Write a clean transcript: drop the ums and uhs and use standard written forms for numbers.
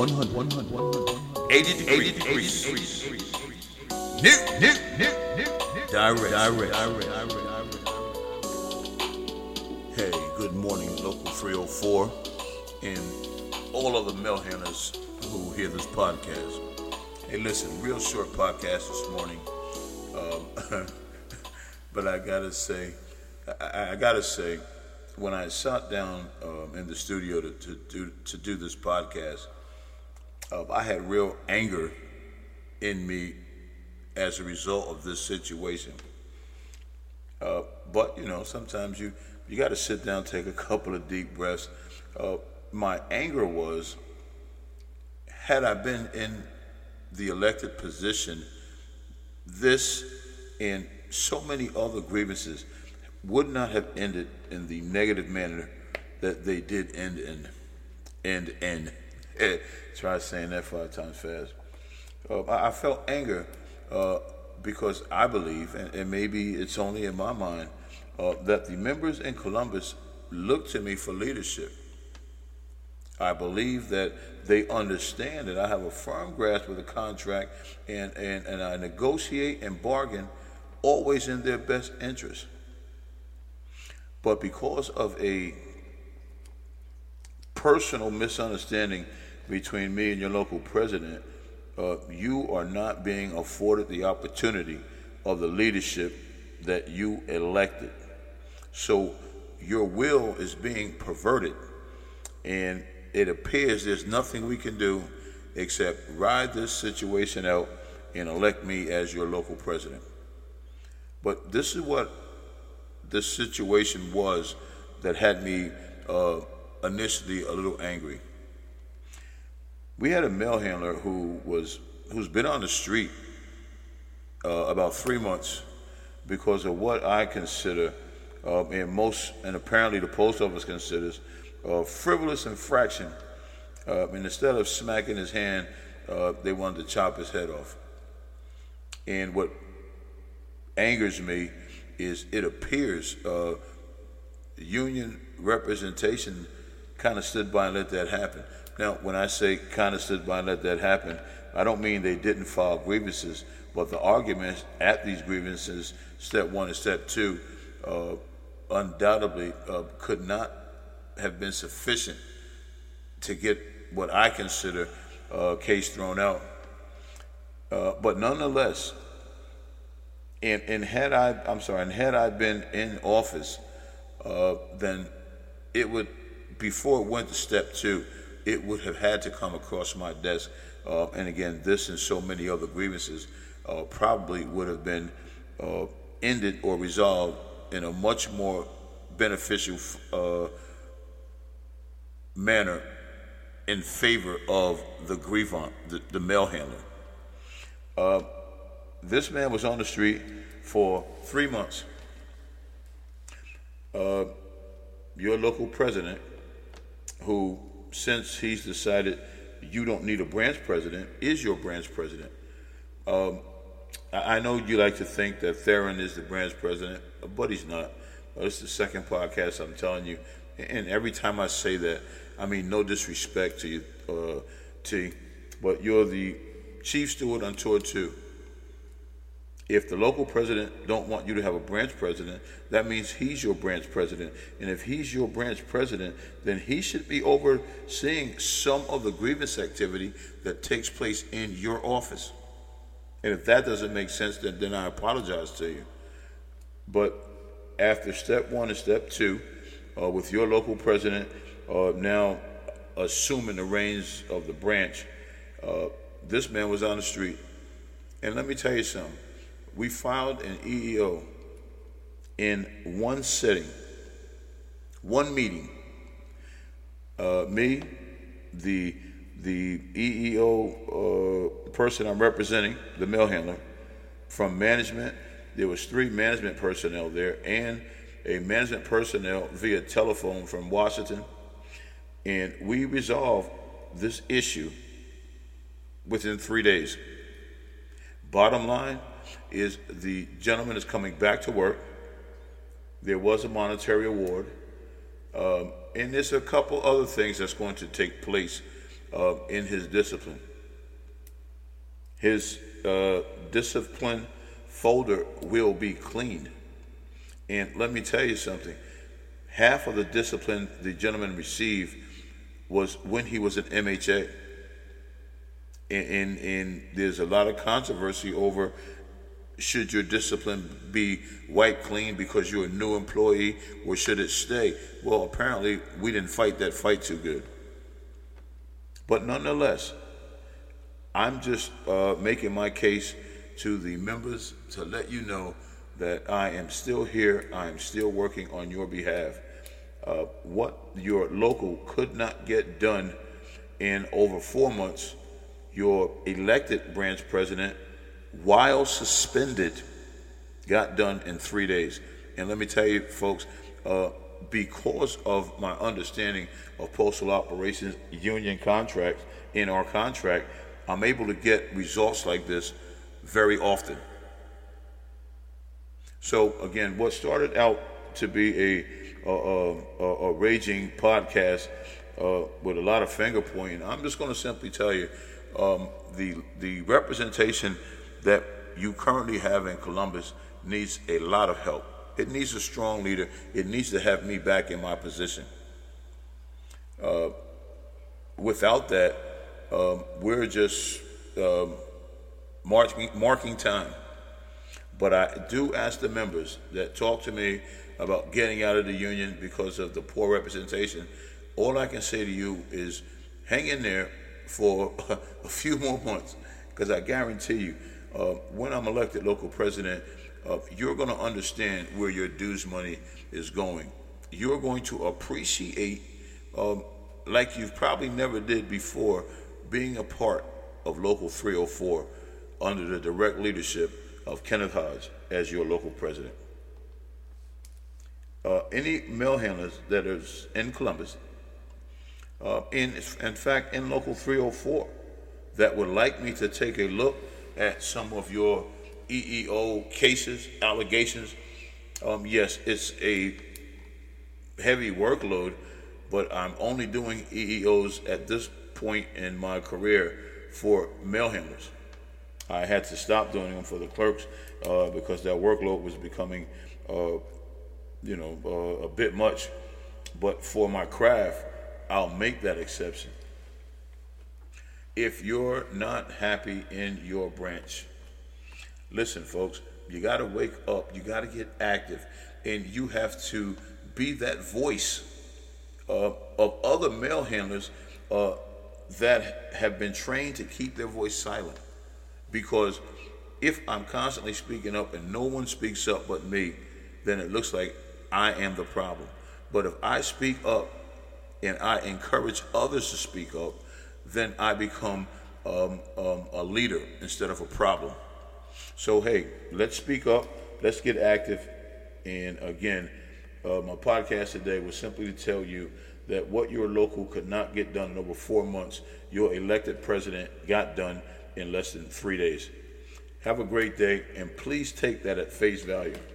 80 degrees. Direct. Hey, good morning, Local 304, and all of the mail handlers who hear this podcast. Hey, listen, real short podcast this morning, but I gotta say, when I sat down in the studio to do this podcast, I had real anger in me as a result of this situation. But sometimes you got to sit down, take a couple of deep breaths. My anger was, had I been in the elected position, this and so many other grievances would not have ended in the negative manner that they did end in. Try saying that 5 times fast. I felt anger because I believe, and maybe it's only in my mind, that the members in Columbus look to me for leadership. I believe that they understand that I have a firm grasp of the contract and I negotiate and bargain always in their best interest. But because of a personal misunderstanding between me and your local president, you are not being afforded the opportunity of the leadership that you elected. So your will is being perverted, and it appears there's nothing we can do except ride this situation out and elect me as your local president. But this is what this situation was that had me initially a little angry. We had a mail handler who's been on the street about 3 months because of what I consider, and apparently the post office considers, frivolous infraction. And instead of smacking his hand, they wanted to chop his head off. And what angers me is it appears union representation kind of stood by and let that happen. Now, when I say kind of stood by and let that happen, I don't mean they didn't file grievances, but the arguments at these grievances, step 1 and step 2, undoubtedly could not have been sufficient to get what I consider a case thrown out. But nonetheless, and had I been in office, then it would, before it went to step 2, it would have had to come across my desk. And again, this and so many other grievances probably would have been ended or resolved in a much more beneficial manner in favor of the grievant, the mail handler. This man was on the street for 3 months. Your local president, who, since he's decided you don't need a branch president, is your branch president. I know you like to think that Theron is the branch president, but he's not. It's the second podcast I'm telling you, and every time I say that, I mean no disrespect to you, T, but you're the chief steward on tour 2. If the local president don't want you to have a branch president, that means he's your branch president. And if he's your branch president, then he should be overseeing some of the grievance activity that takes place in your office. And if that doesn't make sense, then I apologize to you. But after step 1 and step 2, with your local president now assuming the reins of the branch, this man was on the street. And let me tell you something. We filed an EEO in one setting, one meeting. Me, the EEO person I'm representing, the mail handler, from management. There was 3 management personnel there and a management personnel via telephone from Washington. And we resolved this issue within 3 days. Bottom line is the gentleman is coming back to work. There was a monetary award. And there's a couple other things that's going to take place in his discipline. His discipline folder will be cleaned. And let me tell you something. Half of the discipline the gentleman received was when he was an MHA. And there's a lot of controversy over should your discipline be wiped clean because you're a new employee, or should it stay? Well, apparently we didn't fight that fight too good. But nonetheless, I'm just making my case to the members to let you know that I am still here. I am still working on your behalf. What your local could not get done in over 4 months, your elected branch president, while suspended, got done in 3 days. And let me tell you, folks, because of my understanding of postal operations union contracts, in our contract, I'm able to get results like this very often. So again, what started out to be a raging podcast with a lot of finger pointing, I'm just going to simply tell you, the representation that you currently have in Columbus needs a lot of help. It needs a strong leader. It needs to have me back in my position. Without that, we're just marking time. But I do ask the members that talk to me about getting out of the union because of the poor representation. All I can say to you is hang in there for a few more months, because I guarantee you, when I'm elected local president, you're going to understand where your dues money is going. You're going to appreciate, like you've probably never did before, being a part of Local 304 under the direct leadership of Kenneth Hodge as your local president. Any mail handlers that is in Columbus, in fact in Local 304, that would like me to take a look at some of your EEO cases, allegations, yes, it's a heavy workload, but I'm only doing EEOs at this point in my career for mail handlers. I had to stop doing them for the clerks because that workload was becoming, a bit much. But for my craft, I'll make that exception. If you're not happy in your branch, listen, folks, you got to wake up. You got to get active, and you have to be that voice of other mail handlers that have been trained to keep their voice silent. Because if I'm constantly speaking up and no one speaks up but me, then it looks like I am the problem. But if I speak up and I encourage others to speak up, then I become a leader instead of a problem. So hey, let's speak up, let's get active. And again, my podcast today was simply to tell you that what your local could not get done in over 4 months, your elected president got done in less than 3 days. Have a great day, and please take that at face value.